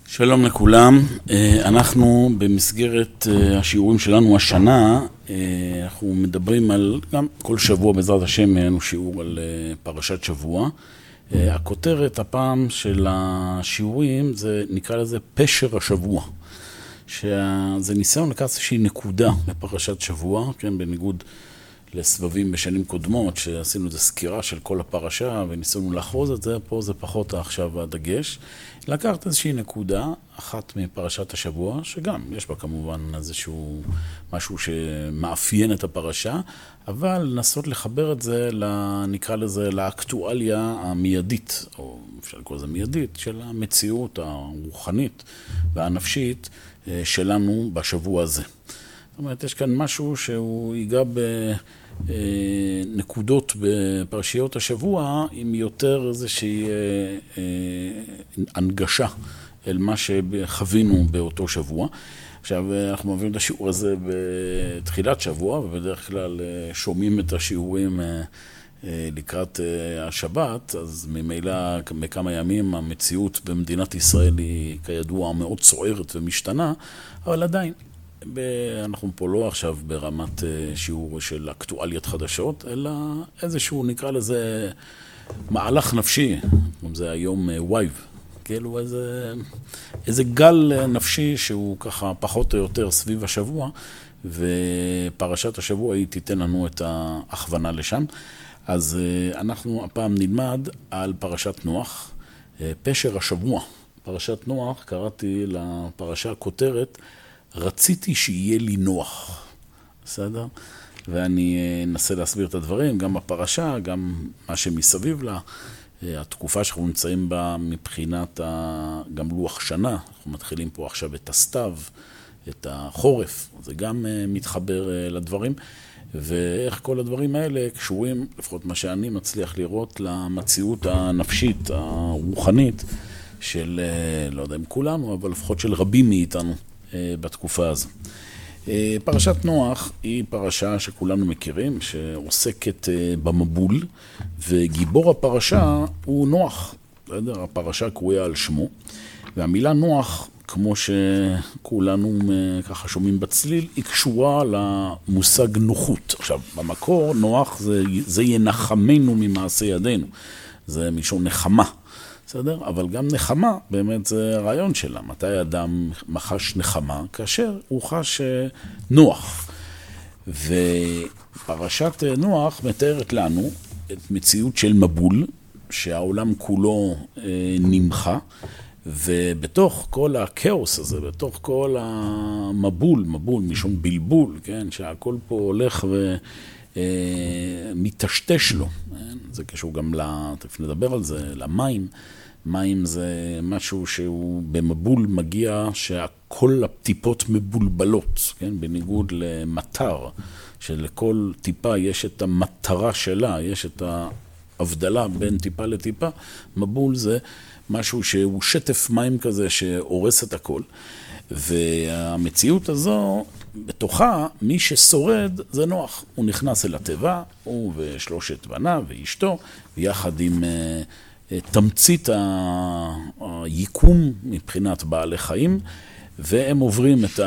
שלום לכולם, אנחנו במסגרת השיעורים שלנו השנה, אנחנו מדברים על, גם כל שבוע בעזרת השם, היינו שיעור על פרשת שבוע. הכותרת הפעם של השיעורים, זה נקרא לזה פשר השבוע. שזה ניסיון לקחת איזושהי נקודה בפרשת שבוע, כן, בניגוד לסבבים בשנים קודמות, שעשינו איזו סקירה של כל הפרשה וניסינו לחרוז את זה, פה זה פחות עכשיו הדגש. לקחת איזושהי נקודה, אחת מפרשת השבוע, שגם יש בה כמובן איזשהו משהו שמאפיין את הפרשה, אבל לנסות לחבר את זה, נקרא לזה, לאקטואליה המיידית, או אפשר לקרוא לזה מיידית, של המציאות הרוחנית והנפשית שלנו בשבוע הזה. זאת אומרת, יש כאן משהו שהוא ייגע בנקודות בפרשיות השבוע, עם יותר איזושהי הנגשה אל מה שחווינו באותו שבוע. עכשיו, אנחנו מביאים את השיעור הזה בתחילת שבוע, ובדרך כלל שומעים את השיעורים לקראת השבת, אז ממילא בכמה ימים המציאות במדינת ישראל היא כידוע מאוד סוערת ומשתנה, אבל עדיין. אנחנו פה לא עכשיו ברמת שיעור של אקטואליות חדשות, אלא איזשהו נקרא לזה מהלך נפשי, זה היום וייב, כאילו איזה גל נפשי שהוא ככה פחות או יותר סביב השבוע, ופרשת השבוע היא תיתן לנו את ההכוונה לשם. אז אנחנו הפעם נלמד על פרשת נוח, פשר השבוע. פרשת נוח, קראתי לפרשה הכותרת, רציתי שיהיה לי נוח, בסדר? ואני אנסה להסביר את הדברים, גם בפרשה, גם מה שמסביב לה, התקופה שאנחנו נמצאים בה מבחינת גם לוח שנה, אנחנו מתחילים פה עכשיו את הסתיו, את החורף, זה גם מתחבר לדברים, ואיך כל הדברים האלה קשורים, לפחות מה שאני מצליח לראות, למציאות הנפשית, הרוחנית, של, לא יודע אם כולנו, אבל לפחות של רבים מאיתנו. בתקופה הזו. פרשת נוח היא פרשה שכולנו מכירים, שעוסקת במבול, וגיבור הפרשה הוא נוח. הפרשה קרויה על שמו, והמילה נוח, כמו שכולנו ככה שומעים בצליל, היא קשורה למושג נוחות. עכשיו, במקור נוח זה ינחמנו ממעשה ידינו, זה משום נחמה. בסדר? אבל גם נחמה, באמת זה הרעיון שלה. מתי אדם מחש נחמה? כאשר הוא חש נוח. ופרשת נוח מתארת לנו את מציאות של מבול, שהעולם כולו נמחה, ובתוך כל הכאוס הזה, בתוך כל המבול, מבול משום בלבול, כן? שהכל פה הולך ומטשטש לו. זה קשור גם, תכף נדבר על זה, למים. מים זה משהו שהוא במבול מגיע שהכל הטיפות מבולבלות, כן? בניגוד למטר, שלכל טיפה יש את המטרה שלה, יש את ההבדלה בין טיפה לטיפה. מבול זה משהו שהוא שטף מים כזה שהורס את הכל. והמציאות הזו, בתוכה, מי ששורד זה נוח. הוא נכנס אל הטבע, הוא ושלושת בניו ואשתו, ויחד עם תמצית היקום מבחינת בעלי חיים, והם עוברים את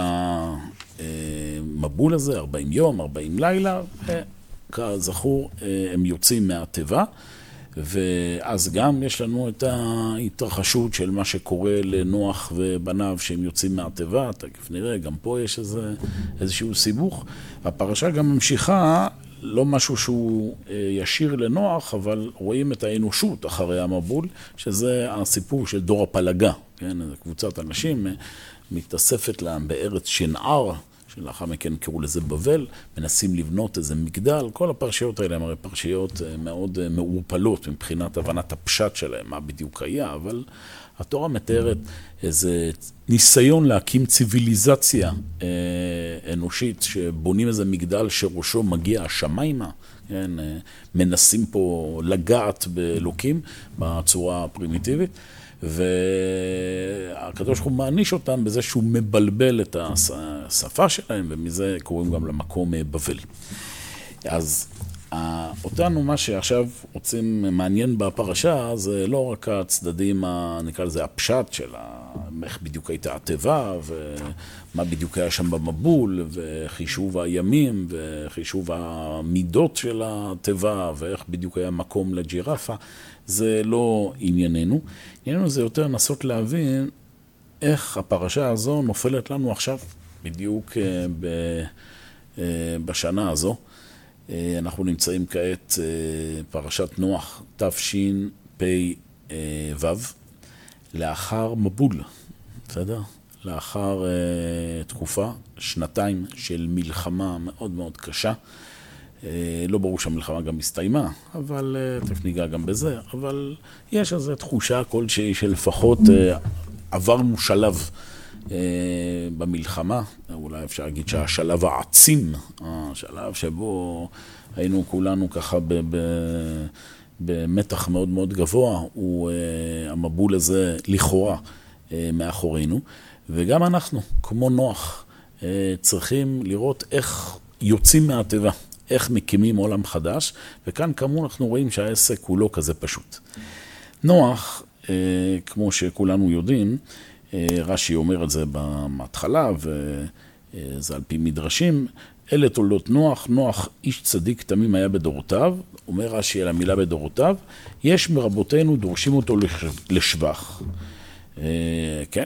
המבול הזה, 40 יום, 40 לילה, וכזכור, הם יוצאים מהטבע, ואז גם יש לנו את ההתרחשות של מה שקורה לנוח ובניו שהם יוצאים מהטבע, תכף נראה, גם פה יש איזשהו סיבוך. הפרשה גם ממשיכה, לא משהו שהוא ישיר לנוח, אבל רואים את האנושות אחרי המבול, שזה הסיפור של דור הפלגה, כן? קבוצת אנשים מתאספת להם בארץ שנער, שלאחר מכן קראו לזה בבל, מנסים לבנות איזה מגדל. כל הפרשיות האלה הן הרי פרשיות מאוד מעורפלות מבחינת הבנת הפשט שלהם, מה בדיוק היה, אבל התורה מתארת איזה ניסיון להקים ציוויליזציה אנושית, שבונים איזה מגדל שראשו מגיע השמיימה, כן? מנסים פה לגעת באלוקים בצורה הפרימיטיבית, והקדוש הוא מעניש אותם בזה שהוא מבלבל את השפה שלהם, ומזה קוראים גם למקום בבל. אז אותנו מה שעכשיו רוצים מעניין בפרשה, זה לא רק הצדדים, נקרא לזה הפשט של איך בדיוק הייתה הטבע, ומה בדיוק היה שם במבול, וחישוב הימים, וחישוב המידות של הטבע, ואיך בדיוק היה מקום לג'ירפה. זה לא ענייננו. ענייננו זה יותר לנסות להבין איך הפרשה הזו נופלת לנו עכשיו, בדיוק בשנה הזו. אנחנו נמצאים כעת פרשת נוח תשפ"ו, לאחר מבול, בסדר? לאחר תקופה, שנתיים של מלחמה מאוד מאוד קשה. לא ברור שהמלחמה גם הסתיימה, אבל תכף ניגע גם בזה, אבל יש איזו תחושה כלשהי שלפחות עברנו שלב במלחמה, אולי אפשר להגיד שהשלב העצים, השלב שבו היינו כולנו ככה במתח מאוד מאוד גבוה, הוא המבול הזה לכאורה מאחורינו, וגם אנחנו, כמו נוח, צריכים לראות איך יוצאים מהטבע, איך מקימים עולם חדש, וכאן כאמור אנחנו רואים שהעסק הוא לא כזה פשוט. נוח, כמו שכולנו יודעים, רש"י אומר את זה בהתחלה, וזה על פי מדרשים, אלה תולדות נוח, נוח איש צדיק תמים היה בדורותיו, אומר רש"י על המילה בדורותיו, יש מרבותינו דורשים אותו לשבח. כן,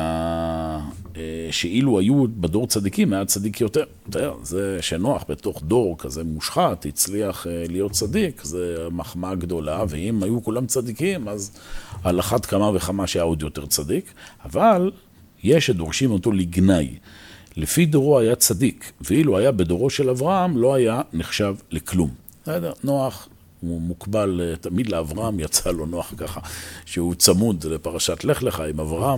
שאילו היו בדור צדיקים, היה צדיק יותר. זה שנוח בתוך דור כזה מושחת, הצליח להיות צדיק, זה מחמאה גדולה, ואם היו כולם צדיקים, אז על אחת כמה וכמה שהיה עוד יותר צדיק, אבל יש שדורשים אותו לגנאי. לפי דורו היה צדיק, ואילו היה בדורו של אברהם, לא היה נחשב לכלום. נוח הוא מוקבל תמיד לאברהם, יצא לו נוח ככה, שהוא צמוד לפרשת לך לך עם אברהם,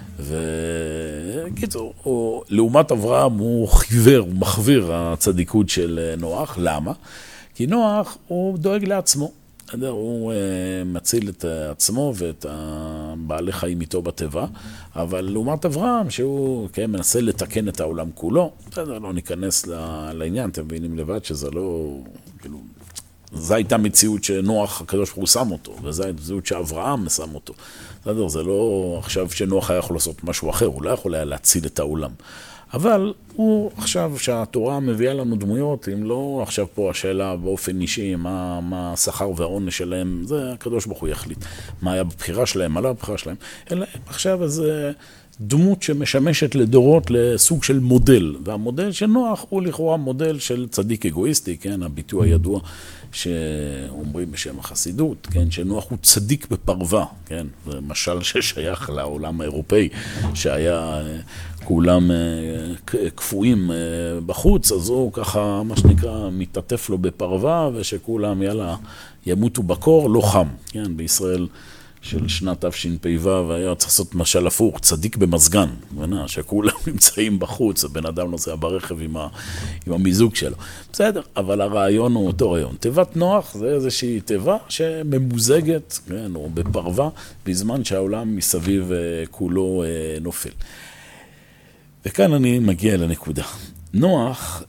וקיצור, לעומת אברהם הוא חיוור, הוא מחוויר הצדיקות של נוח. למה? כי נוח הוא דואג לעצמו, הוא מציל את עצמו ואת בעלי חיים איתו בטבע, אבל לעומת אברהם שהוא מנסה לתקן את העולם כולו, לא ניכנס לעניין, אתם מבינים לבד שזה לא, כאילו, זו הייתה מציאות שנוח הקדוש ברוך הוא שם אותו, וזו הייתה מציאות שאברהם שם אותו. זה לא עכשיו שנוח היה יכול לעשות משהו אחר, הוא לא יכול היה להציל את העולם. אבל הוא עכשיו שהתורה מביאה לנו דמויות, אם לא עכשיו פה השאלה באופן אישי, מה השכר והעונש שלהם, זה הקדוש ברוך הוא יחליט. מה היה בבחירה שלהם, מה לא בבחירה שלהם, אלא עכשיו איזה דמות שמשמשת לדורות לסוג של מודל, והמודל של נוח הוא לכאורה מודל של צדיק אגואיסטי, כן, הביטוי הידוע שאומרים בשם החסידות, כן, שנוח הוא צדיק בפרווה, כן, זה משל ששייך לעולם האירופאי, שהיה כולם קפואים בחוץ, אז הוא ככה, מה שנקרא, מתעטף לו בפרווה, ושכולם, יאללה, ימותו בקור, לא חם, כן, בישראל של שנת תשפ"ו, היה צריך לעשות משל הפוך, צדיק במזגן, שכולם נמצאים בחוץ, הבן אדם נוסע ברכב עם המיזוג שלו. בסדר, אבל הרעיון הוא אותו רעיון. תיבת נוח זה איזושהי תיבה שממוזגת, כן, או בפרווה, בזמן שהעולם מסביב כולו נופל. וכאן אני מגיע לנקודה. נוח,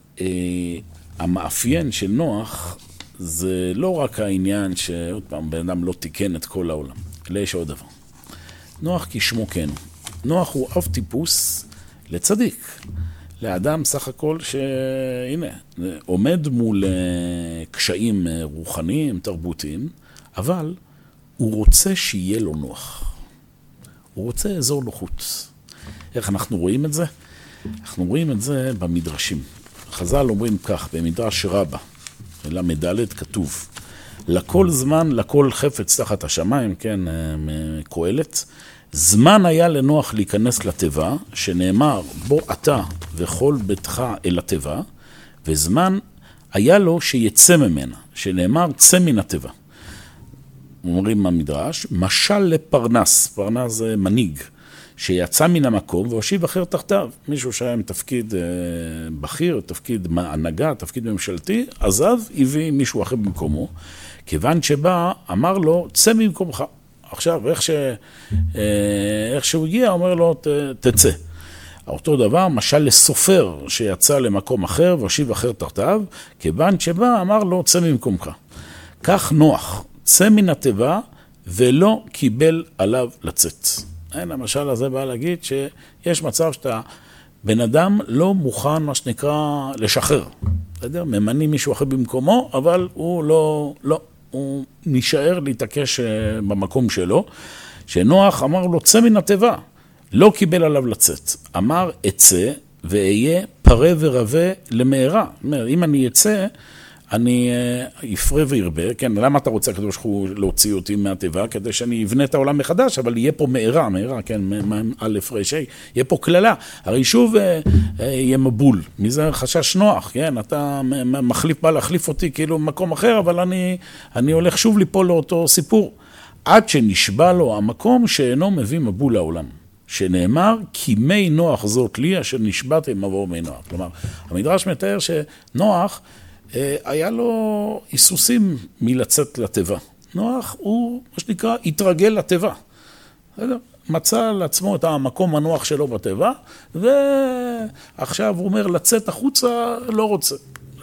המאפיין של נוח, זה לא רק העניין שעוד פעם, בן אדם לא תיקן את כל העולם. אלא יש עוד דבר. נוח כשמו כן. נוח הוא אב טיפוס לצדיק. לאדם סך הכל שהנה, עומד מול קשיים רוחניים, תרבותיים, אבל הוא רוצה שיהיה לו נוח. הוא רוצה אזור נוחות. איך אנחנו רואים את זה? אנחנו רואים את זה במדרשים. חז"ל אומרים כך, במדרש רבה, למדלת כתוב, לכל זמן, לכל חפץ תחת השמיים, כן, קהלת, זמן היה לנוח להיכנס לתיבה, שנאמר בוא אתה וכל ביתך אל התיבה, וזמן היה לו שיצא ממנה, שנאמר צא מן התיבה. אומרים במדרש, משל לפרנס, פרנס זה מנהיג, שיצא מן המקום והושיב אחר תחתיו. מישהו שהיה עם תפקיד בכיר, תפקיד הנהגה, תפקיד ממשלתי, עזב, הביא מישהו אחר במקומו, כיוון שבא, אמר לו, צא ממקומך. עכשיו, איך שהוא הגיע, אומר לו, תצא. אותו דבר, משל לסופר שיצא למקום אחר והושיב אחר תחתיו, כיוון שבא, אמר לו, צא ממקומך. כך נוח, צא מן התיבה ולא קיבל עליו לצאת. המשל הזה בא להגיד שיש מצב שאתה, בן אדם לא מוכן, מה שנקרא, לשחרר. בסדר? ממנים מישהו אחר במקומו, אבל הוא לא, הוא נשאר להתעקש במקום שלו, שנוח אמר לו, צא מן התיבה. לא קיבל עליו לצאת. אמר, אצא ואהיה פרה ורבה למהרה. זאת אומרת, אם אני אצא, אני אפרה וירבה, כן, למה אתה רוצה הקדוש ברוך הוא להוציא אותי מהתיבה? כדי שאני אבנה את העולם מחדש, אבל יהיה פה מהרה, כן, א' רשי, יהיה פה כללה. הרי שוב יהיה מבול, מזה חשש נוח, כן, אתה בא להחליף אותי כאילו במקום אחר, אבל אני הולך שוב ליפול לאותו סיפור, עד שנשבע לו המקום שאינו מביא מבול לעולם. שנאמר, כי מי נוח זאת לי, אשר נשבעתם מבוא מי נוח. כלומר, המדרש מתאר שנוח, היה לו היסוסים מלצאת לתיבה. נוח הוא, מה שנקרא, התרגל לתיבה. מצא לעצמו את המקום הנוח שלו בתיבה, ועכשיו הוא אומר, לצאת החוצה, לא רוצה.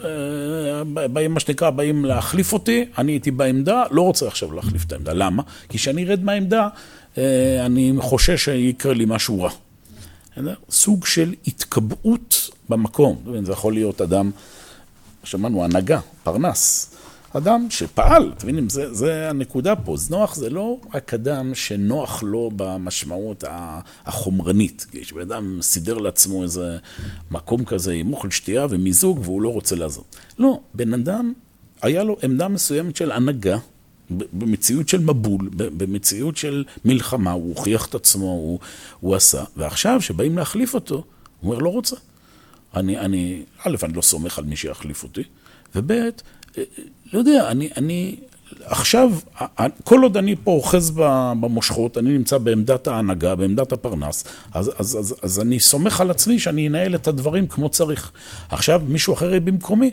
באים, מה שנקרא, באים להחליף אותי, אני הייתי בעמדה, לא רוצה עכשיו להחליף את העמדה. למה? כי כשאני ארד מהעמדה, אני חושש שיקרה לי משהו רע. סוג של התקבעות במקום. זה יכול להיות אדם, שמענו, הנהגה, פרנס. אדם שפעל, אתם מבינים, זה הנקודה פה. נוח זה לא רק אדם שנוח לו במשמעות החומרנית. יש באדם סידר לעצמו איזה מקום כזה עם אוכל שתייה ומיזוג, והוא לא רוצה לעזוב. לא, בן אדם היה לו עמדה מסוימת של הנהגה, במציאות של מבול, במציאות של מלחמה, הוא הוכיח את עצמו, הוא עשה. ועכשיו שבאים להחליף אותו, הוא אומר, לא רוצה. אני לא סומך על מי שיחליף אותי, וב' לא יודע, אני עכשיו, כל עוד אני פה אוחז במושכות, אני נמצא בעמדת ההנהגה, בעמדת הפרנס, אז אני סומך על עצמי שאני אנהל את הדברים כמו צריך. עכשיו, מישהו אחר יהיה במקומי,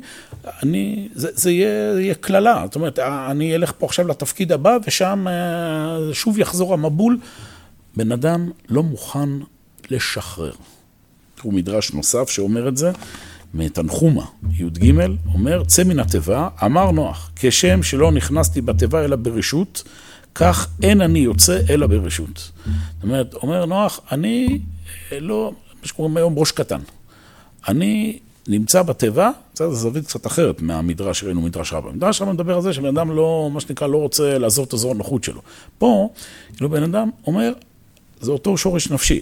זה יהיה כללה. זאת אומרת, אני אלך פה עכשיו לתפקיד הבא, ושם שוב יחזור המבול. בן אדם לא מוכן לשחרר. הוא מדרש נוסף שאומר את זה, מתנחומה, י"ג, אומר, צא מן התיבה, אמר נוח, כשם שלא נכנסתי בתיבה אלא ברשות, כך אין אני יוצא אלא ברשות. זאת אומרת, אומר נוח, אני לא, מה שקוראים היום ראש קטן. אני נמצא בתיבה, זה זווית קצת אחרת מהמדרש שראינו, מדרש רבא. מדרש רבא מדבר על זה שבן אדם לא, מה שנקרא, לא רוצה לעזור את אזור הנוחות שלו. פה, כאילו בן אדם אומר, זה אותו שורש נפשי.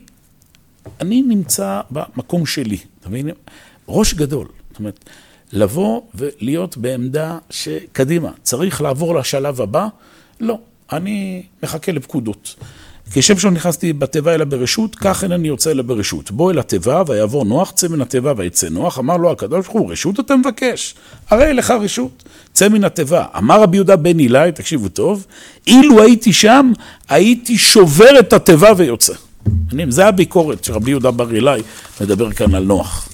אני נמצא במקום שלי, אתה מבין? ראש גדול, זאת אומרת, לבוא ולהיות בעמדה שקדימה, צריך לעבור לשלב הבא? לא, אני מחכה לפקודות. כשם שלא נכנסתי בתיבה אלא ברשות, כך אין אני יוצא אלא ברשות. בוא אל התיבה ויעבור נוח, צא מן התיבה ויצא נוח, אמר לו הקדוש ברוך הוא, רשות אתה מבקש? הרי לך רשות, צא מן התיבה. אמר רבי יהודה בן אילאי, תקשיבו טוב, אילו הייתי שם, הייתי שובר את התיבה ויוצא. זה הביקורת שרבי יהודה בר אילאי מדבר כאן על נוח.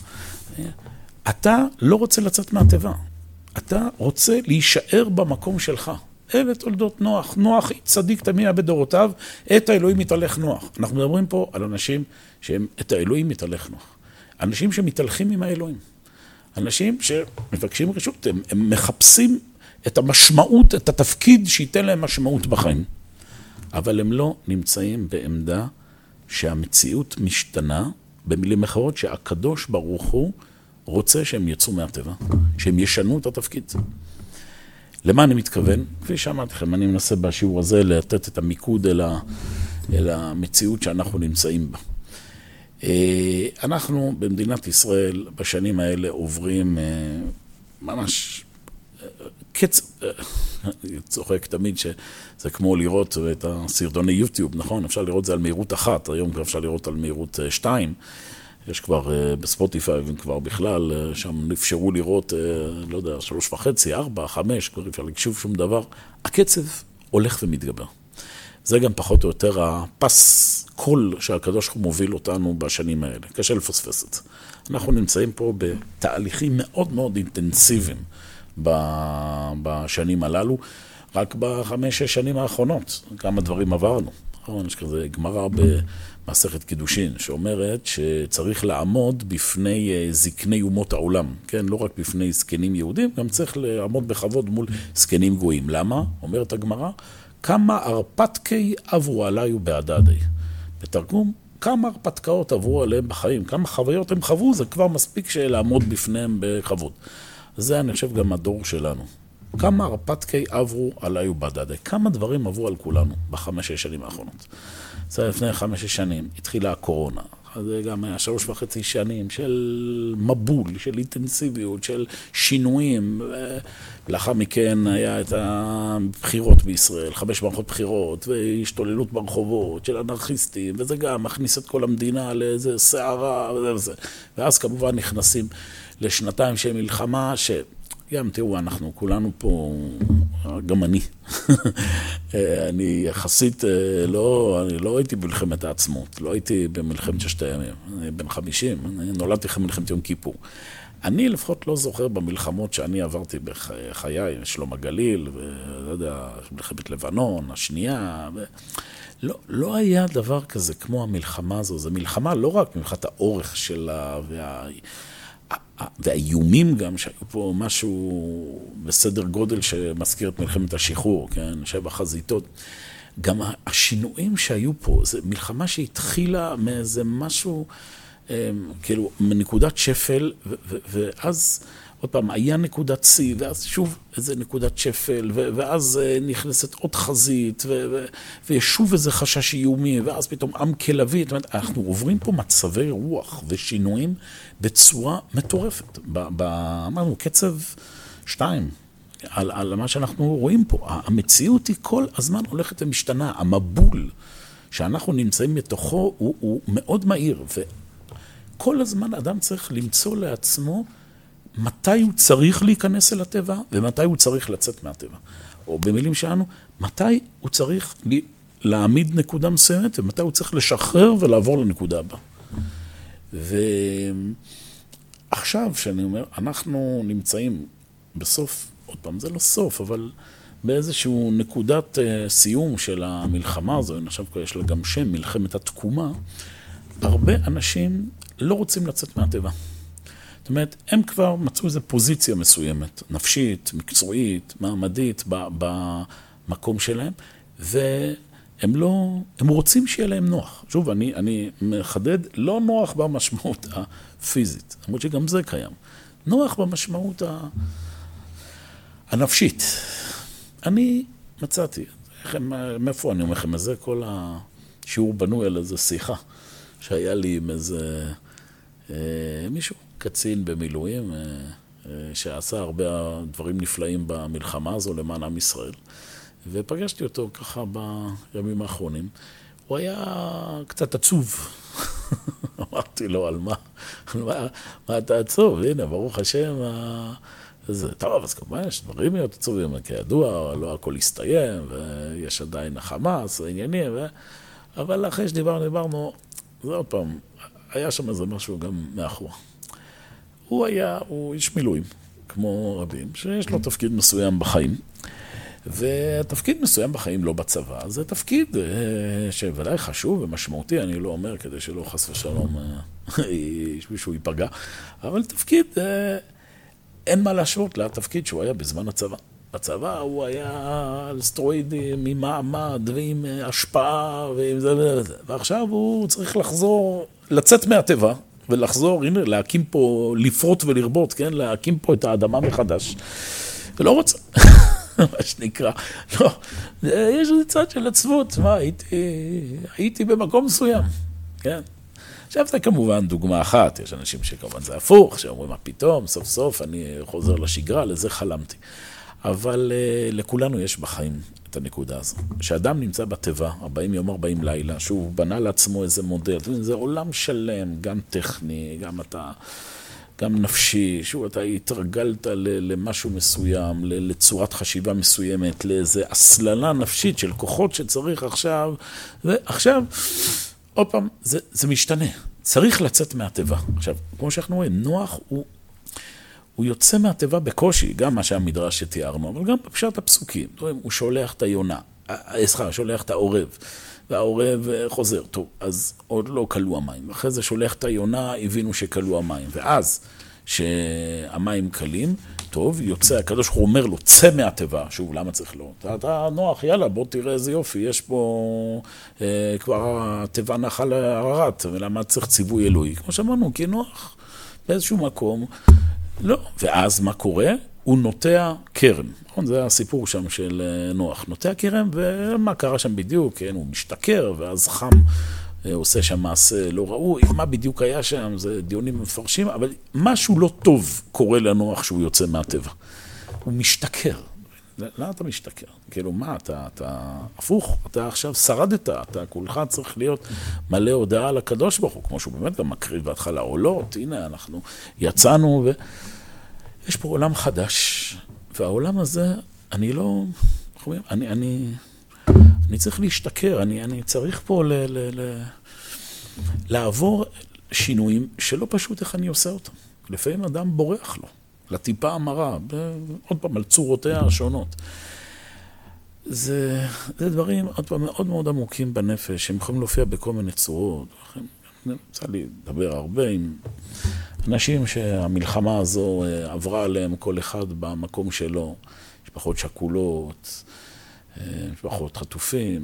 אתה לא רוצה לצאת מהתיבה, אתה רוצה להישאר במקום שלך. אלה תולדות נוח. נוח צדיק תמיד בדורותיו, את האלוהים מתהלך נוח. אנחנו מדברים פה על אנשים שהם את האלוהים מתהלך נוח. אנשים שמתהלכים עם האלוהים. אנשים שמבקשים רשות, הם מחפשים את המשמעות, את התפקיד שייתן להם משמעות בחיים. אבל הם לא נמצאים בעמדה שהמציאות משתנה, במילים אחרות שהקדוש ברוך הוא רוצה שהם יצאו מהטבע, שהם ישנו את התפקיד. למה אני מתכוון? כפי שאמרתי לכם, אני מנסה בשיעור הזה לתת את המיקוד אל המציאות שאנחנו נמצאים בה. אנחנו במדינת ישראל בשנים האלה עוברים ממש אני צוחק תמיד שזה כמו לראות את הסרטוני יוטיוב, נכון? אפשר לראות זה על מהירות 1, היום כבר אפשר לראות על מהירות 2. יש כבר בספוטיפיי וכבר בכלל, שם אפשרו לראות, לא יודע, 3.5, 4, 5, כבר אפשר להקשיב שום דבר. הקצב הולך ומתגבר. זה גם פחות או יותר הפס קול שהקדוש ברוך הוא מוביל אותנו בשנים האלה. קשה לפספס את זה. אנחנו נמצאים פה בתהליכים מאוד מאוד אינטנסיביים בשנים הללו. רק ב5-6 שנים האחרונות, כמה דברים עברנו. יש כזה גמרא במסכת קידושין, שאומרת שצריך לעמוד בפני זקני אומות העולם. כן, לא רק בפני זקנים יהודים, גם צריך לעמוד בכבוד מול זקנים גויים. למה? אומרת הגמרא, כמה ארפתקי עברו עליי ובעדדי. בתרגום, כמה הרפתקאות עברו עליהם בחיים, כמה חוויות הם חוו, זה כבר מספיק לעמוד בפניהם בכבוד. זה אני חושב גם הדור שלנו. כמה הרפתקי עברו על איובדדה, כמה דברים עברו על כולנו ב5-6 שנים האחרונות. זה לפני 5-6 שנים, התחילה הקורונה. זה גם היה 3.5 שנים של מבול, של אינטנסיביות, של שינויים. לאחר מכן היה את הבחירות בישראל, 5 מערכות בחירות, והשתוללות ברחובות של אנרכיסטים, וזה גם מכניס את כל המדינה לאיזה סערה וזה. ואז כמובן נכנסים לשנתיים של מלחמה, גם תראו, אנחנו כולנו פה, גם אני. אני יחסית, אני לא הייתי במלחמת העצמות, לא הייתי במלחמת 6 הימים, אני בן 50, אני נולדתי אחרי מלחמת יום כיפור. אני לפחות לא זוכר במלחמות שאני עברתי בחיי, שלום הגליל, ולא יודע, מלחמת לבנון, השנייה, לא היה דבר כזה כמו המלחמה הזו, זו מלחמה לא רק מבחינת האורך שלה והאיומים גם, שהיו פה משהו בסדר גודל שמזכיר את מלחמת השחרור, כן? 7 חזיתות. גם השינויים שהיו פה, זו מלחמה שהתחילה מאיזה משהו, כאילו, מנקודת שפל, ואז עוד פעם, היה נקודת צי, ואז שוב איזה נקודת שפל, ואז נכנסת עוד חזית, ושוב איזה חשש איומי, ואז פתאום עם כלבי. זאת אומרת, אנחנו עוברים פה מצבי רוח ושינויים בצורה מטורפת. אמרנו, קצב 2, על מה שאנחנו רואים פה. המציאות היא כל הזמן הולכת ומשתנה. המבול שאנחנו נמצאים בתוכו הוא מאוד מהיר, וכל הזמן אדם צריך למצוא לעצמו מתי הוא צריך להיכנס אל הטבע, ומתי הוא צריך לצאת מהטבע. או במילים שלנו, מתי הוא צריך להעמיד נקודה מסוימת, ומתי הוא צריך לשחרר ולעבור לנקודה הבאה. ועכשיו, שאני אומר, אנחנו נמצאים בסוף, עוד פעם, זה לא סוף, אבל באיזשהו נקודת סיום של המלחמה הזו, עכשיו יש לה גם שם, מלחמת התקומה, הרבה אנשים לא רוצים לצאת מהטבע. זאת אומרת, הם כבר מצאו איזו פוזיציה מסוימת, נפשית, מקצועית, מעמדית, במקום שלהם, והם לא, הם רוצים שיהיה להם נוח. שוב, אני מחדד, לא נוח במשמעות הפיזית, למרות שגם זה קיים. נוח במשמעות הנפשית. אני מצאתי, מאיפה אני אומר לכם, זה כל השיעור בנוי על איזו שיחה, שהיה לי עם איזה מישהו. קצין במילואים, שעשה הרבה דברים נפלאים במלחמה הזו למען עם ישראל. ופגשתי אותו ככה בימים האחרונים. הוא היה קצת עצוב. אמרתי לו, על מה? מה אתה עצוב? הנה, ברוך השם. טוב, אז כמובן יש דברים להיות עצובים, כידוע, לא הכל הסתיים, ויש עדיין החמאס, העניינים, אבל אחרי שדיברנו, זה עוד פעם, היה שם איזה משהו גם מאחורה. הוא איש מילואים, כמו רבים, שיש לו תפקיד מסוים בחיים. והתפקיד מסוים בחיים לא בצבא, זה תפקיד שוודאי חשוב ומשמעותי, אני לא אומר כדי שלא חס ושלום מישהו ייפגע, אבל תפקיד, אין מה להשוות לתפקיד שהוא היה בזמן הצבא. בצבא הוא היה על סטרואידים, עם מעמד ועם השפעה ועם זה וזה. ועכשיו הוא צריך לחזור, לצאת מהטבע, ולחזור, הנה, להקים פה, לפרוט ולרבות, כן? להקים פה את האדמה מחדש. ולא רוצה, מה שנקרא. לא, יש איזה צד של עצבות. מה, הייתי במקום מסוים, כן? עכשיו זה כמובן דוגמה אחת, יש אנשים שכמובן זה הפוך, שאומרים, מה פתאום, סוף סוף אני חוזר לשגרה, לזה חלמתי. אבל לכולנו יש בחיים את הנקודה הזו. כשאדם נמצא בטבע, 40 יום, 40 לילה, שהוא בנה לעצמו איזה מודל, זה עולם שלם, גם טכני, גם נפשי, אתה התרגלת למשהו מסוים, לצורת חשיבה מסוימת, לאיזו הסללה נפשית של כוחות שצריך עכשיו, ועכשיו, עוד פעם, זה משתנה. צריך לצאת מהטבע. עכשיו, כמו שאנחנו רואים, נוח הוא יוצא מהטבע בקושי, גם מה שהמדרש שתיארנו, אבל גם בפשט הפסוקים. הוא שולח את היונה, שולח את העורב, והעורב חוזר. טוב, אז עוד לא קלו המים. אחרי זה שולח את היונה, הבינו שקלו המים. ואז, שהמים קלים, טוב, יוצא, הקדוש ברוך הוא אומר לו, צא מהתיבה, שוב, למה צריך לו? אתה נוח, יאללה, בוא תראה איזה יופי, יש פה כבר התיבה נחל הררת, ולמה צריך ציווי אלוהי? כמו שאמרנו, כי נוח באיזשהו מקום, לא. ואז מה קורה? הוא נוטע כרם, נכון? זה הסיפור שם של נוח, נוטע כרם, ומה קרה שם בדיוק? כן, הוא משתכר, ואז חם עושה שם מעשה לא ראוי, מה בדיוק היה שם, זה דיונים מפרשים, אבל משהו לא טוב קורה לנוח שהוא יוצא מהטבע. הוא משתכר. למה אתה משתכר? כאילו, מה, אתה הפוך, אתה עכשיו שרדת, אתה כולך צריך להיות מלא הודעה על הקדוש ברוך הוא, כמו שהוא באמת גם מקריב בהתחלה עולות, הנה אנחנו יצאנו, ויש פה עולם חדש, והעולם הזה, אני לא, אני צריך להשתכר, אני צריך פה לעבור שינויים שלא פשוט איך אני עושה אותם. לפעמים אדם בורח לו, לטיפה המרה, עוד פעם, על צורותיה השונות. זה דברים, עוד פעם, מאוד מאוד עמוקים בנפש, הם יכולים להופיע בכל מיני צורות. אני רוצה לדבר הרבה עם אנשים שהמלחמה הזו עברה עליהם כל אחד במקום שלו, משפחות שכולות, משפחות חטופים.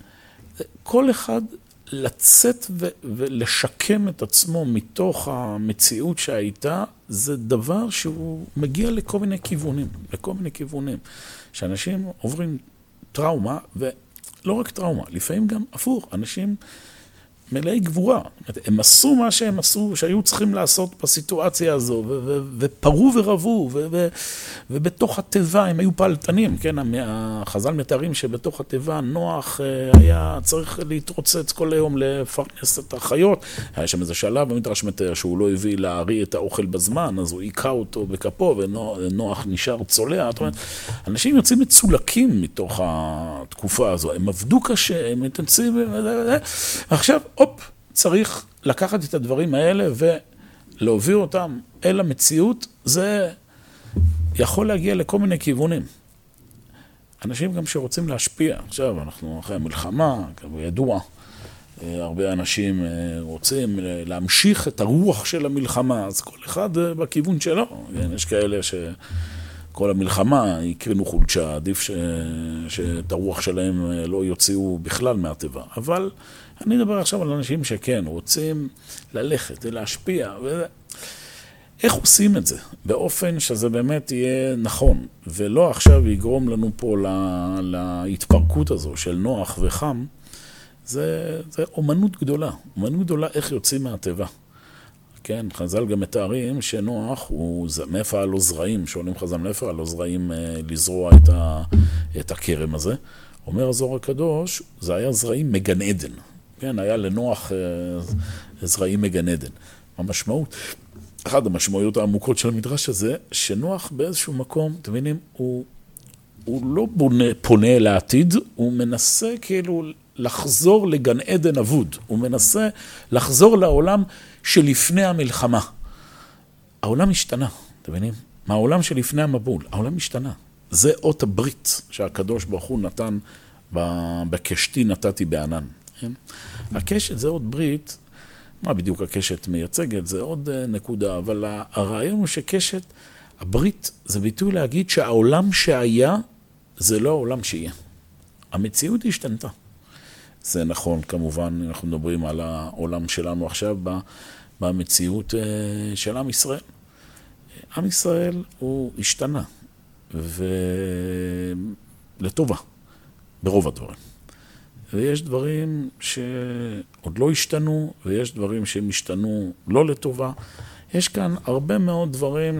כל אחד לצאת ולשקם את עצמו מתוך המציאות שהייתה, זה דבר שהוא מגיע לכל מיני כיוונים, שאנשים עוברים טראומה, ולא רק טראומה, לפעמים גם הפוך, אנשים מלאי גבורה. הם עשו מה שהם עשו, שהיו צריכים לעשות בסיטואציה הזו, ופרו ורבו, ובתוך התיבה הם היו פעלתנים, כן? החז"ל מתארים שבתוך התיבה נוח היה צריך להתרוצץ כל היום לפרנס את החיות. היה שם איזה שלב במדרש מתאר שהוא לא הביא להארי את האוכל בזמן, אז הוא עיקה אותו בכפו, ונוח נשאר צולע. זאת אומרת, אנשים יוצאים מצולקים מתוך התקופה הזו, הם עבדו קשה, הם אינטנסיביים, עכשיו, צריך לקחת את הדברים האלה ולהוביל אותם אל המציאות, זה יכול להגיע לכל מיני כיוונים. אנשים גם שרוצים להשפיע, עכשיו אנחנו אחרי המלחמה, כמו ידוע, הרבה אנשים רוצים להמשיך את הרוח של המלחמה, אז כל אחד בכיוון שלו. יש כאלה שכל המלחמה יקרינו חולשה, עדיף שאת הרוח שלהם לא יוציאו בכלל מהטבע. אבל אני מדבר עכשיו על אנשים שכן, רוצים ללכת ולהשפיע. איך עושים את זה? באופן שזה באמת יהיה נכון, ולא עכשיו יגרום לנו פה להתפרקות הזו של נוח וחם, זה אומנות גדולה. אומנות גדולה איך יוצאים מהטבע. כן, חז"ל גם מתארים שנוח, מאיפה היה לו זרעים, שואלים חז"ל מאיפה היה לו זרעים לזרוע את הכרם הזה. אומר הזוהר הקדוש, זה היה זרעים מגן עדן. כן, היה לנוח זרעים מגן עדן. המשמעות, אחת המשמעויות העמוקות של המדרש הזה, שנוח באיזשהו מקום, אתם מבינים, הוא לא פונה לעתיד, הוא מנסה כאילו לחזור לגן עדן אבוד. הוא מנסה לחזור לעולם שלפני המלחמה. העולם השתנה, אתם מבינים? מהעולם שלפני המבול, העולם השתנה. זה אות הברית שהקדוש ברוך הוא נתן בקשתי נתתי בענן. הקשת זה עוד ברית, מה בדיוק הקשת מייצגת, זה עוד נקודה, אבל הרעיון הוא שקשת, הברית זה ביטוי להגיד שהעולם שהיה זה לא העולם שיהיה. המציאות השתנתה. זה נכון, כמובן, אנחנו מדברים על העולם שלנו עכשיו במציאות של עם ישראל. עם ישראל הוא השתנה, ולטובה, ברוב הדברים. ויש דברים שעוד לא השתנו, ויש דברים שהם השתנו לא לטובה. יש כאן הרבה מאוד דברים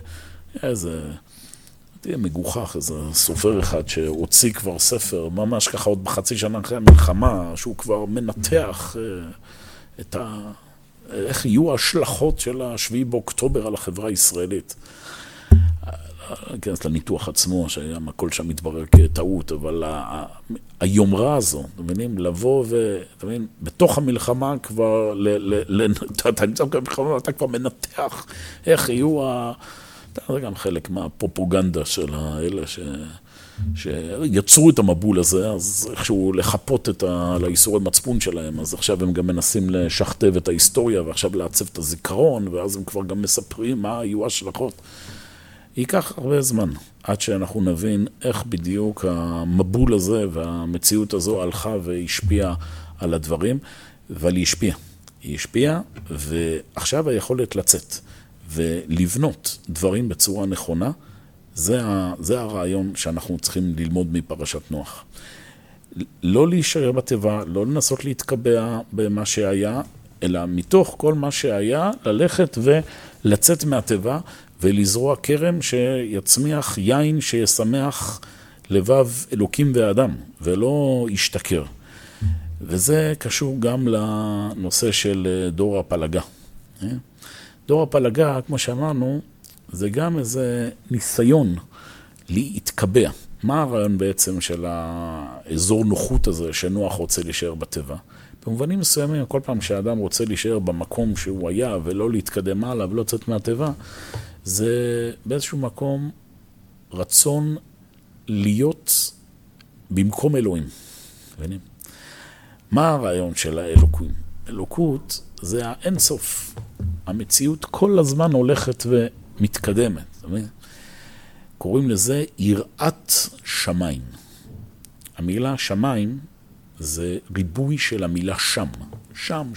תהיה מגוחך, איזה סופר אחד שהוציא כבר ספר, ממש ככה עוד בחצי שנה אחרי המלחמה, שהוא כבר מנתח איך יהיו ההשלכות של השביעי באוקטובר על החברה הישראלית. כנס לניתוח עצמו, שהיה הכל שם מתברר כטעות, אבל היומרה הזו, אתם מבינים, לבוא בתוך המלחמה כבר, אתה נמצא במלחמה, אתה כבר מנתח איך יהיו זה גם חלק מהפרופוגנדה של האלה שיצרו את המבול הזה, אז איכשהו לחפות על האיסורי מצפון שלהם, אז עכשיו הם גם מנסים לשכתב את ההיסטוריה, ועכשיו לעצב את הזיכרון, ואז הם כבר גם מספרים מה היו השלכות. ייקח הרבה זמן, עד שאנחנו נבין איך בדיוק המבול הזה והמציאות הזו הלכה והשפיעה על הדברים, אבל היא השפיעה, ועכשיו היכולת לצאת ולבנות דברים בצורה נכונה, זה הרעיון שאנחנו צריכים ללמוד מפרשת נוח. לא להישאר בטבע, לא לנסות להתקבע במה שהיה, אלא מתוך כל מה שהיה, ללכת ולצאת מהטבע, ולזרוע כרם שיצמיח יין שישמח לבב אלוקים ואדם, ולא ישתכר. וזה קשור גם לנושא של דור הפלגה. דור הפלגה, כמו שאמרנו, זה גם איזה ניסיון להתקבע. מה הרעיון בעצם של האזור נוחות הזה שנוח רוצה להישאר בטבע? במובנים מסוימים, כל פעם שהאדם רוצה להישאר במקום שהוא היה ולא להתקדם הלאה ולא לצאת מהטבע, זה באיזשהו מקום רצון להיות במקום אלוהים. מבינים? מה הרעיון של האלוקות? אלוקות זה האינסוף. המציאות כל הזמן הולכת ומתקדמת. קוראים לזה יראת שמיים. המילה שמיים זה ריבוי של המילה שם. שם.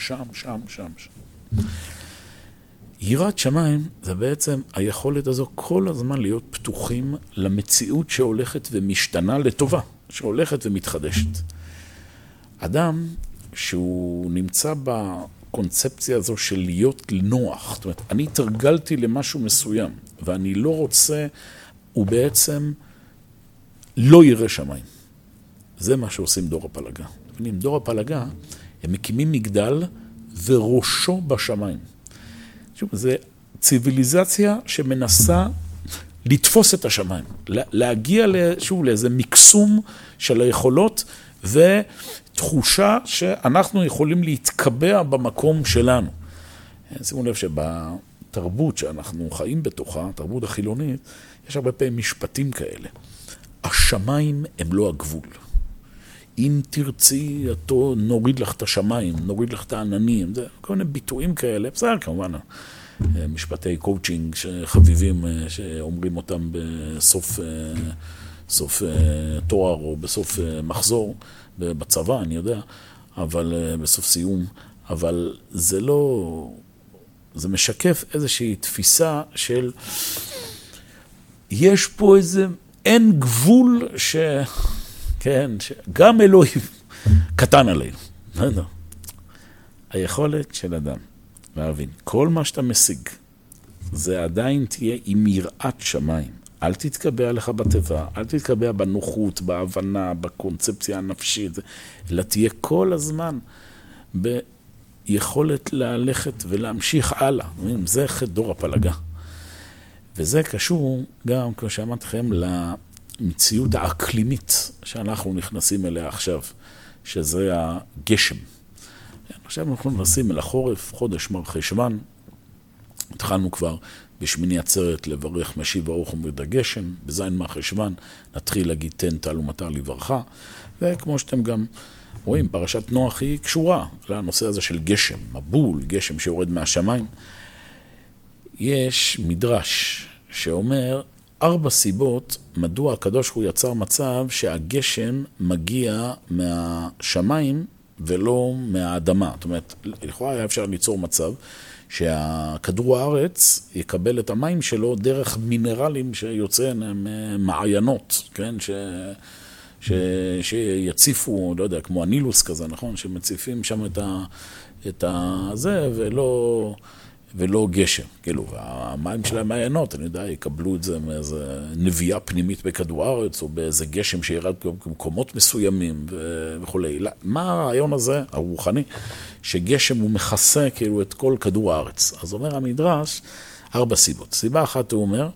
יראת שמיים זה בעצם היכולת הזו כל הזמן להיות פתוחים למציאות שהולכת ומשתנה לטובה, שהולכת ומתחדשת. אדם שהוא נמצא בקונספציה הזו של להיות נוח, זאת אומרת, אני התרגלתי למשהו מסוים, ואני לא רוצה, הוא בעצם לא ירא שמיים. זה מה שעושים דור הפלגה. דור הפלגה, הם מקימים מגדל וראשו בשמיים. שוב, זה ציוויליזציה שמנסה לתפוס את השמיים, להגיע שוב לאיזה מקסום של היכולות ותחושה שאנחנו יכולים להתקבע במקום שלנו. שימו לב שבתרבות שאנחנו חיים בתוכה, התרבות החילונית, יש הרבה פעמים משפטים כאלה. השמיים הם לא הגבול. אם תרצי, נוריד לך את השמיים, נוריד לך את העננים, זה כל מיני ביטויים כאלה, בסדר כמובן, משפטי קואוצ'ינג שחביבים, שאומרים אותם בסוף תואר או בסוף מחזור, בצבא, אני יודע, אבל בסוף סיום, אבל זה לא, זה משקף איזושהי תפיסה של, יש פה איזה, אין גבול כן, גם אלוהים קטן עלינו. היכולת של אדם להבין, כל מה שאתה משיג, זה עדיין תהיה עם יראת שמיים. אל תתקבע לך בטבע, אל תתקבע בנוחות, בהבנה, בקונספציה הנפשית, אלא תהיה כל הזמן ביכולת ללכת ולהמשיך הלאה. זה חטא דור הפלגה. וזה קשור גם, כמו שאמרתי לכם, למציאות האקלימית שאנחנו נכנסים אליה עכשיו, שזה הגשם. עכשיו אנחנו נכנסים אל החורף, חודש מרחשוון, התחלנו כבר בשמיני עצרת לברך משיב ברוך ומוריד הגשם, בזין מרחשוון נתחיל להגיד תן טל ומטר לברכה, וכמו שאתם גם רואים, פרשת נוח היא קשורה לנושא הזה של גשם, מבול, גשם שיורד מהשמיים. יש מדרש שאומר 4 סיבות מדוע הקדוש הוא יצר מצב שהגשם מגיע מהשמיים ולא מהאדמה. זאת אומרת, לכאורה היה אפשר ליצור מצב שהכדור הארץ יקבל את המים שלו דרך מינרלים שיוצא מעיינות, כן? שיציפו, לא יודע, כמו הנילוס כזה, נכון? שמציפים שם את זה ולא גשם. כאילו, המים של המעיינות, אני יודע, יקבלו את זה מאיזה נביאה פנימית בכדור הארץ, או באיזה גשם שירד במקומות מסוימים וכו'. מה הרעיון הזה, הרוחני, שגשם הוא מכסה כאילו את כל כדור הארץ? אז אומר המדרש, 4 סיבות. סיבה אחת הוא אומר,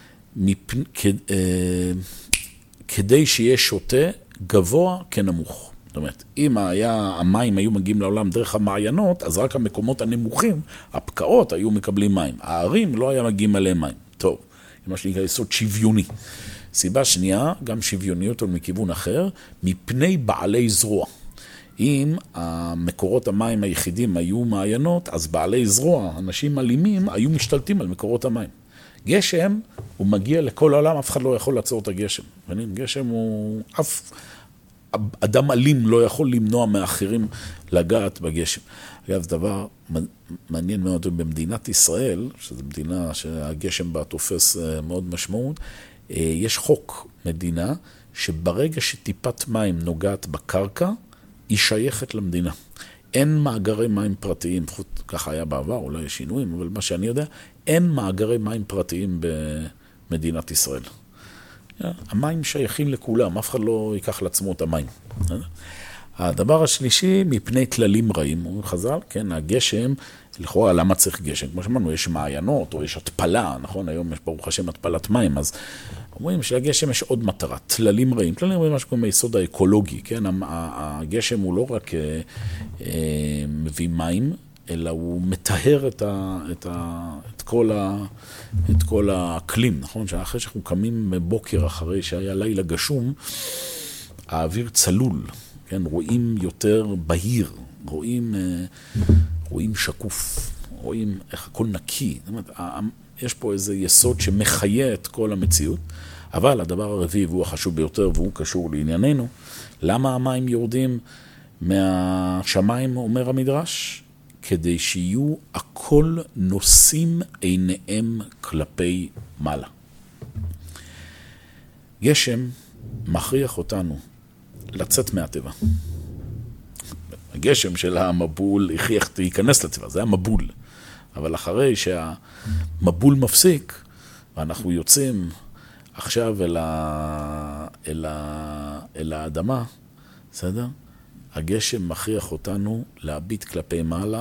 כדי שיהיה שותה גבוה כנמוך. זאת אומרת, אם המים היו מגיעים לעולם דרך המעיינות, אז רק המקומות הנמוכים, הפקעות, היו מקבלים מים. הערים לא היה מגיעים עליהם מים. טוב, מה שנקרא יסוד שוויוני. סיבה שנייה, גם שוויוניות או מכיוון אחר, מפני בעלי זרוע. אם המקורות המים היחידים היו מעיינות, אז בעלי זרוע, אנשים אלימים, היו משתלטים על מקורות המים. גשם, הוא מגיע לכל העולם, אף אחד לא יכול לעצור את הגשם. גשם הוא, אף אדם אלים לא יכול למנוע מאחרים לגעת בגשם. אגב, זה דבר מעניין מאוד במדינת ישראל, שזו מדינה שהגשם בה תופס מאוד משמעות, יש חוק מדינה שברגע שטיפת מים נוגעת בקרקע, היא שייכת למדינה. אין מאגרי מים פרטיים, ככה היה בעבר, אולי יש שינויים, אבל מה שאני יודע, אין מאגרי מים פרטיים במדינת ישראל. המים שייכים לכולם, אף אחד לא ייקח לעצמו את המים. הדבר השלישי, מפני כללים רעים, אומרים חז"ל, כן, הגשם, לכאורה, למה צריך גשם? כמו שאמרנו, יש מעיינות, או יש התפלה, נכון? היום יש ברוך השם התפלת מים, אז אומרים שלגשם יש עוד מטרה, כללים רעים. כללים רעים משהו כמו מיסוד האקולוגי, כן? הגשם הוא לא רק מביא מים, אלא הוא מטהר את כל האקלים, נכון? שאחרי שאנחנו קמים בבוקר, אחרי שהיה לילה גשום, האוויר צלול, כן? רואים יותר בהיר, רואים שקוף, רואים איך הכל נקי. זאת אומרת, יש פה איזה יסוד שמחיה את כל המציאות, אבל הדבר הרביעי, והוא החשוב ביותר, והוא קשור לענייננו, למה המים יורדים מהשמיים, אומר המדרש? כדי שיהיו הכל נושאים עיניהם כלפי מעלה. גשם מכריח אותנו לצאת מהטבע. הגשם של המבול הכריח להיכנס לטבע, זה המבול. אבל אחרי שהמבול מפסיק, ואנחנו יוצאים עכשיו אל האדמה, בסדר? הגשם מכריח אותנו להביט כלפי מעלה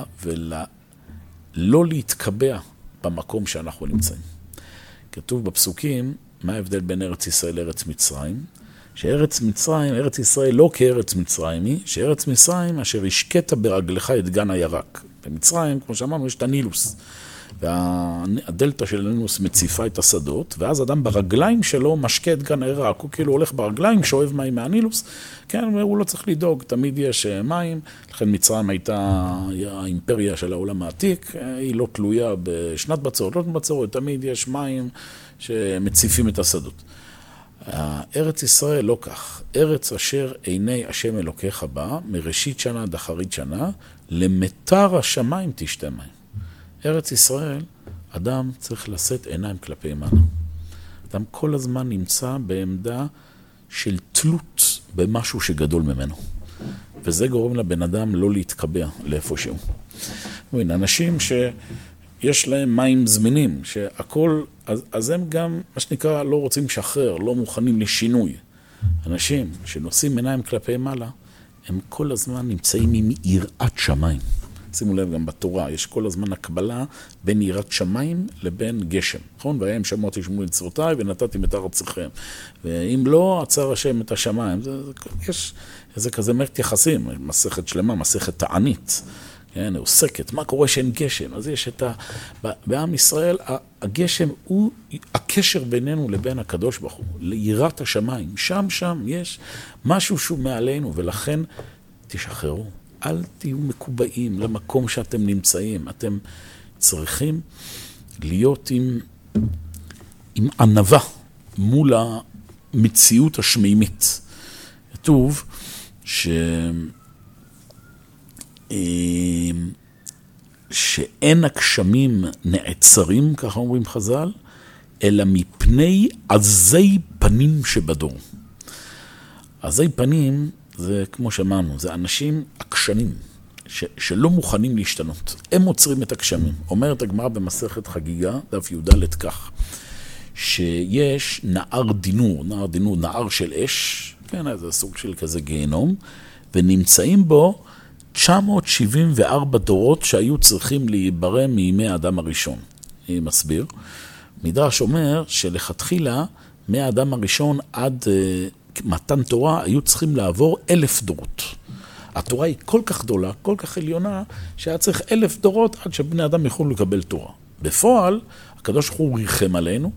ולא להתקבע במקום שאנחנו נמצאים. כתוב בפסוקים, מה ההבדל בין ארץ ישראל לארץ מצרים? שארץ מצרים, ארץ ישראל לא כארץ מצרים היא, שארץ מצרים אשר השקט ברגלך את גן הירק. במצרים, כמו שאמרנו, יש את הנילוס. והדלטה של הנילוס מציפה את השדות, ואז אדם ברגליים שלו משקה את גן הירק. הוא כאילו הולך ברגליים, שואב מים מהנילוס, כן, הוא לא צריך לדאוג, תמיד יש מים. לכן מצרים הייתה האימפריה של העולם העתיק, היא לא תלויה בשנת בצורת, לא בצורת, תמיד יש מים שמציפים את השדות. ארץ ישראל לא כך, ארץ אשר עיני השם אלוקיך בה, מראשית שנה עד אחרית שנה, למטר השמיים תשתה מים. ארץ ישראל, אדם צריך לשאת עיניים כלפי מעלה. אדם כל הזמן נמצא בעמדה של תלות במשהו שגדול ממנו. וזה גורם לבן אדם לא להתקבע לאיפשהו. אנשים שיש להם מים זמינים, שהכל, אז הם גם, מה שנקרא, לא רוצים לשחרר, לא מוכנים לשינוי. אנשים שנושאים עיניים כלפי מעלה, הם כל הזמן נמצאים עם יראת שמיים. שימו לב, גם בתורה יש כל הזמן הקבלה בין יראת שמיים לבין גשם. נכון? והם שמעו תשמעו את צרותיי ונתתי את ארציכם. ואם לא, עצר השם את השמיים. יש איזה כזה מערכת יחסים, מסכת שלמה, מסכת תענית. כן, עוסקת, מה קורה שאין גשם? אז יש בעם ישראל, הגשם הוא הקשר בינינו לבין הקדוש ברוך הוא, ליראת השמיים. שם יש משהו שהוא מעלינו, ולכן תשחררו. אל תהיו מקובעים למקום שאתם נמצאים. אתם צריכים להיות עם ענווה מול המציאות השמימית. כתוב שאין הגשמים נעצרים, ככה אומרים חז"ל, אלא מפני עזי פנים שבדור. עזי פנים זה כמו שאמרנו, זה אנשים עקשנים, שלא מוכנים להשתנות. הם עוצרים את הגשמים. אומרת הגמרא במסכת חגיגה, דף י"ד כך, שיש נהר דינור, נהר של אש, כן, זה סוג של כזה גיהנום, ונמצאים בו 974 דורות שהיו צריכים להיברא מימי האדם הראשון. אני מסביר. מדרש אומר שלכתחילה, מהאדם הראשון עד מתן תורה, היו צריכים לעבור 1000 דורות. התורה היא כל כך גדולה, כל כך עליונה, שהיה צריך 1000 דורות עד שבני אדם יכולו לקבל תורה. בפועל, הקדוש ברוך הוא ריחם עלינו,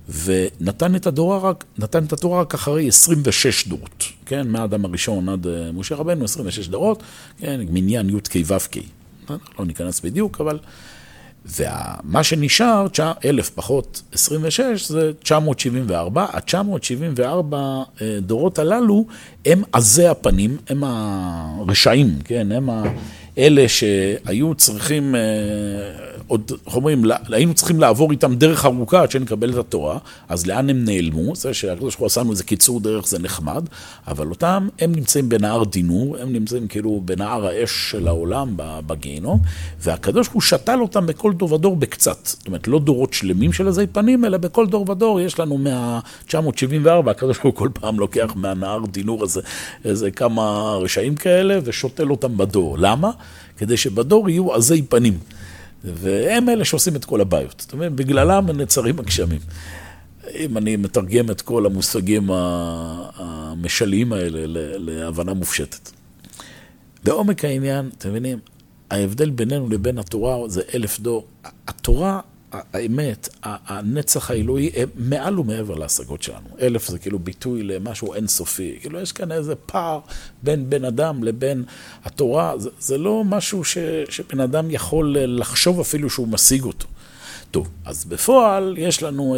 ונתן את התורה רק אחרי 26 דורות, כן? מהאדם הראשון עד משה רבנו, 26 דורות, כן? מניין י' כ' ו' כ'. לא ניכנס בדיוק, אבל... ומה שנשאר, 1000 פחות 26, זה 974. ה-974 דורות הללו הם עזי הפנים, הם הרשעים, כן? הם אלה שהיו צריכים, עוד, אומרים, היינו צריכים לעבור איתם דרך ארוכה עד שנקבל את התורה, אז לאן הם נעלמו? זה שהקדוש ברוך הוא עשינו איזה קיצור דרך, זה נחמד, אבל אותם הם נמצאים בנהר דינור, הם נמצאים כאילו בנהר האש של העולם, בגיהנום, והקדוש הוא שתל אותם בכל דור ודור בקצת. זאת אומרת, לא דורות שלמים של עזי פנים, אלא בכל דור ודור יש לנו 974, הקדוש הוא כל פעם לוקח מהנהר דינור הזה איזה כמה רשעים כאלה, ושותל אותם בדור. למה? כדי שבדור יהיו עזי פנים. והם אלה שעושים את כל הבעיות. זאת אומרת, בגללם נצרים הגשמים. אם אני מתרגם את כל המושגים המשליים האלה להבנה מופשטת. בעומק העניין, אתם מבינים, ההבדל בינינו לבין התורה זה 1000 דור. התורה, האמת, הנצח האלוהי, הם מעל ומעבר להשגות שלנו. 1000 זה כאילו ביטוי למשהו אינסופי. כאילו יש כאן איזה פער בין בן אדם לבין התורה. זה לא משהו שבן אדם יכול לחשוב אפילו שהוא משיג אותו. טוב, אז בפועל יש לנו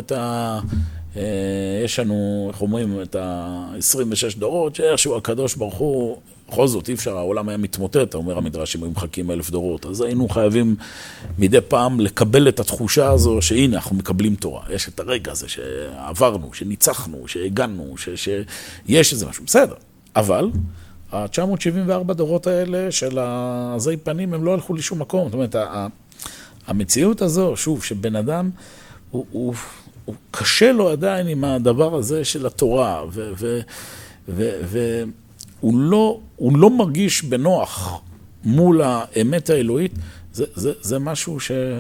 איך אומרים, את ה-26 דורות, שאיכשהו הקדוש ברוך הוא, בכל זאת, אי אפשר, העולם היה מתמוטט, אומר המדרש, אם היו מחכים 1000 דורות, אז היינו חייבים מדי פעם לקבל את התחושה הזו, שהנה, אנחנו מקבלים תורה. יש את הרגע הזה שעברנו, שניצחנו, שהגענו, שיש איזה משהו, בסדר. אבל ה-974 דורות האלה של עזי פנים, הם לא הלכו לשום מקום. זאת אומרת, המציאות הזו, שוב, שבן אדם, הוא קשה לו עדיין עם הדבר הזה של התורה, והוא לא מרגיש בנוח מול האמת האלוהית, זה משהו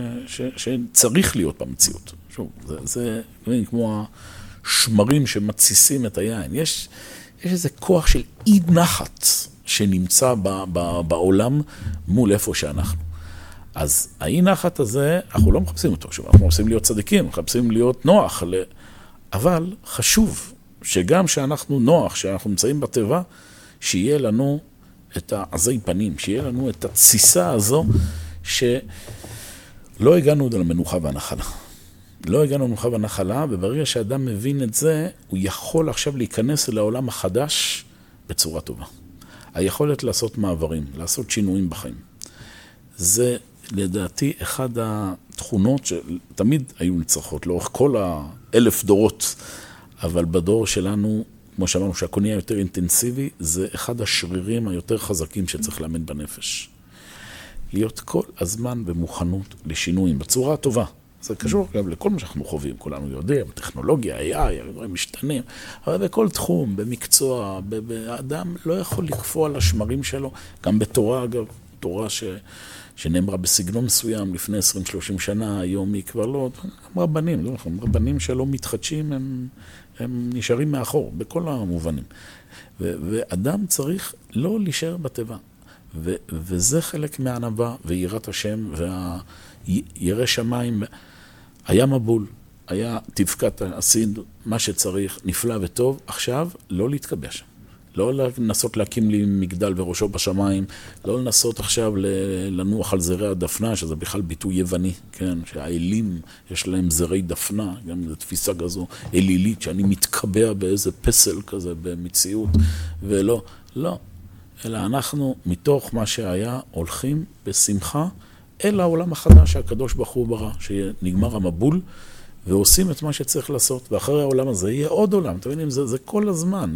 שצריך להיות במציאות. שוב, זה כמו השמרים שמתסיסים את היין. יש איזה כוח של אי נחת שנמצא בעולם מול איפה שאנחנו. אז האי נחת הזה, אנחנו לא מחפשים אותו. שוב, אנחנו מחפשים להיות צדיקים, מחפשים להיות נוח. אבל חשוב שגם שאנחנו נוח, שאנחנו נמצאים בטבע, שיהיה לנו את העזי פנים, שיהיה לנו את התסיסה הזו, שלא הגענו עוד למנוחה והנחלה. לא הגענו למנוחה והנחלה, וברגע שאדם מבין את זה, הוא יכול עכשיו להיכנס לעולם החדש בצורה טובה. היכולת לעשות מעברים, לעשות שינויים בחיים. זה לדעתי אחד התכונות שתמיד היו נצרכות, לאורך כל 1000 דורות, אבל בדור שלנו, כמו שאמרנו, שהקוני היותר אינטנסיבי, זה אחד השרירים היותר חזקים שצריך לאמן בנפש. להיות כל הזמן במוכנות לשינויים, בצורה הטובה. זה קשור אגב לכל מה שאנחנו חווים, כולנו יודעים, טכנולוגיה, AI, דברים משתנים, אבל בכל תחום, במקצוע, האדם לא יכול לקפוא על השמרים שלו, גם בתורה אגב, תורה שנאמרה בסגנון מסוים לפני 20-30 שנה, היום היא כבר לא, רבנים שלא מתחדשים, הם נשארים מאחור, בכל המובנים. ואדם צריך לא להישאר בטבע. וזה חלק מהענווה, ויראת השם, וירא שמיים. היה מבול, היה תבקת, עשית מה שצריך, נפלא וטוב. עכשיו, לא להתקבע שם. לא לנסות להקים לי מגדל וראשו בשמיים, לא לנסות עכשיו לנוח על זרי הדפנה, שזה בכלל ביטוי יווני, כן? שהאלים יש להם זרי דפנה, גם זו תפיסה כזו אלילית, שאני מתקבע באיזה פסל כזה במציאות, ולא, לא. אלא אנחנו מתוך מה שהיה הולכים בשמחה אל העולם החדש שהקדוש ברוך הוא ברא, שנגמר המבול, ועושים את מה שצריך לעשות, ואחרי העולם הזה יהיה עוד עולם. אתם מבינים, זה כל הזמן,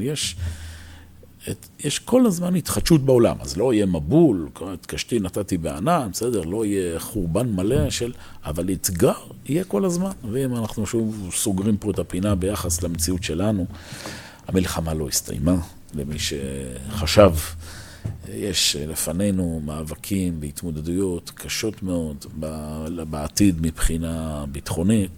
יש כל הזמן התחדשות בעולם, אז לא יהיה מבול, את קשתי נתתי בענן, בסדר, לא יהיה חורבן מלא של, אבל אתגר יהיה כל הזמן. ואם אנחנו שוב סוגרים פה את הפינה ביחס למציאות שלנו, המלחמה לא הסתיימה, למי שחשב, יש לפנינו מאבקים והתמודדויות קשות מאוד בעתיד מבחינה ביטחונית,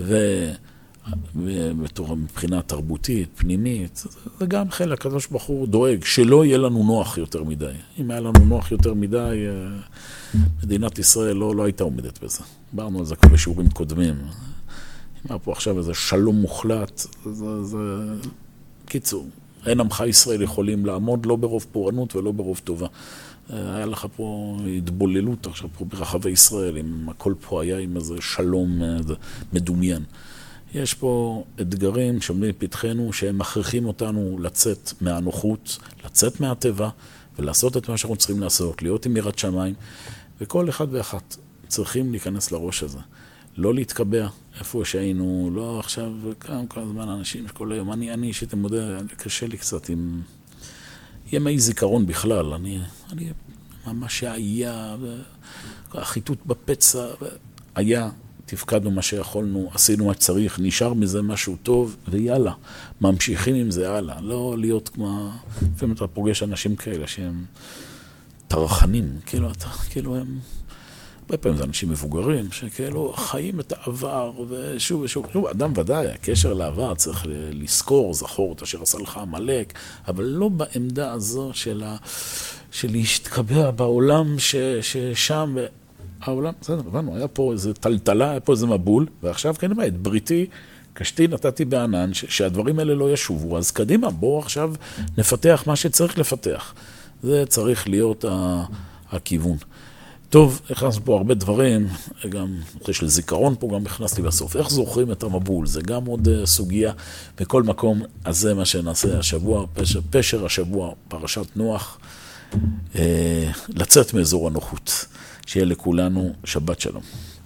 מבחינה תרבותית, פנימית, זה גם חלק, הקדוש ברוך הוא דואג שלא יהיה לנו נוח יותר מדי. אם היה לנו נוח יותר מדי, מדינת ישראל לא הייתה עומדת בזה. דיברנו על זה כבר בשיעורים קודמים. אמר פה עכשיו איזה שלום מוחלט, זה קיצור. אין עמך ישראל יכולים לעמוד לא ברוב פורענות ולא ברוב טובה. היה לך פה התבוללות עכשיו פה ברחבי ישראל, הכל פה היה עם איזה שלום מדומיין. יש פה אתגרים שעומדים לפתחנו שהם מכריחים אותנו לצאת מהנוחות, לצאת מהטבע ולעשות את מה שאנחנו צריכים לעשות, להיות עם יראת שמיים, וכל אחד ואחת צריכים להיכנס לראש הזה. לא להתקבע איפה שהיינו, לא עכשיו, כל הזמן אנשים שכל היום, אני שאתם מודה, קשה לי קצת עם ימי זיכרון בכלל, אני ממש היה, החיטוט בפצע, היה, תפקדנו מה שיכולנו, עשינו מה שצריך, נשאר מזה משהו טוב, ויאללה, ממשיכים עם זה הלאה, לא להיות כמו, לפעמים אתה פוגש אנשים כאלה שהם טרחנים, כאילו הם, הרבה פעמים זה אנשים מבוגרים, שכאילו חיים את העבר, ושוב ושוב, אדם ודאי, הקשר לעבר צריך לזכור, זכור את אשר עשה לך עמלק, אבל לא בעמדה הזו של להשתקבע בעולם ששם, העולם, בסדר, הבנו, היה פה איזה טלטלה, היה פה איזה מבול, ועכשיו כן, את בריתי, קשתי נתתי בענן, שהדברים האלה לא ישובו, אז קדימה, בואו עכשיו נפתח מה שצריך לפתח. זה צריך להיות הכיוון. טוב, הכנסנו פה הרבה דברים, גם נושא של זיכרון פה גם הכנסתי בסוף. איך זוכרים את המבול? זה גם עוד סוגיה בכל מקום, אז זה מה שנעשה השבוע, פשר השבוע, פרשת נוח, לצאת מאזור הנוחות. שיהיה לכולנו שבת שלום.